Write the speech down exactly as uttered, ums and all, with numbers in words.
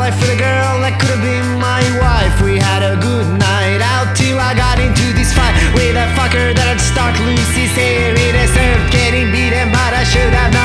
life with a girl that could have been my wife. We had a good night out till I got into this fight with a fucker that had stuck loose his hair. He deserved getting beaten, but I should have